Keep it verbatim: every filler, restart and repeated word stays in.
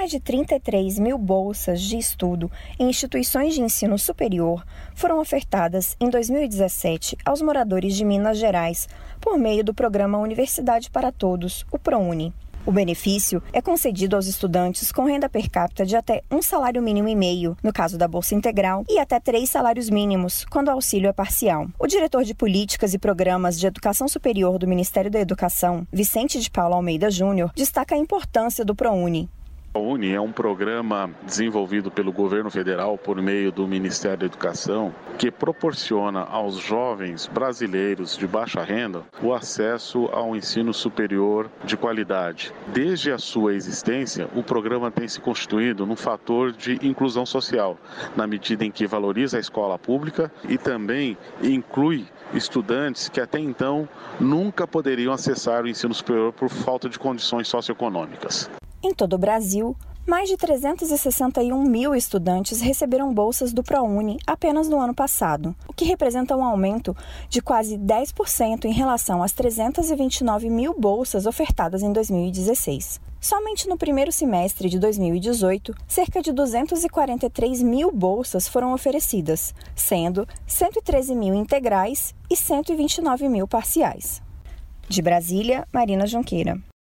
Mais de trinta e três mil bolsas de estudo em instituições de ensino superior foram ofertadas em dois mil e dezessete aos moradores de Minas Gerais por meio do programa Universidade para Todos, o ProUni. O benefício é concedido aos estudantes com renda per capita de até um salário mínimo e meio, no caso da Bolsa Integral, e até três salários mínimos, quando o auxílio é parcial. O diretor de Políticas e Programas de Educação Superior do Ministério da Educação, Vicente de Paula Almeida Júnior, destaca a importância do ProUni. O ProUni é um programa desenvolvido pelo governo federal por meio do Ministério da Educação que proporciona aos jovens brasileiros de baixa renda o acesso ao ensino superior de qualidade. Desde a sua existência, o programa tem se constituído num fator de inclusão social, na medida em que valoriza a escola pública e também inclui estudantes que até então nunca poderiam acessar o ensino superior por falta de condições socioeconômicas. Em todo o Brasil, mais de trezentos e sessenta e um mil estudantes receberam bolsas do ProUni apenas no ano passado, o que representa um aumento de quase dez por cento em relação às trezentos e vinte e nove mil bolsas ofertadas em dois mil e dezesseis. Somente no primeiro semestre de dois mil e dezoito, cerca de duzentos e quarenta e três mil bolsas foram oferecidas, sendo cento e treze mil integrais e cento e vinte e nove mil parciais. De Brasília, Marina Junqueira.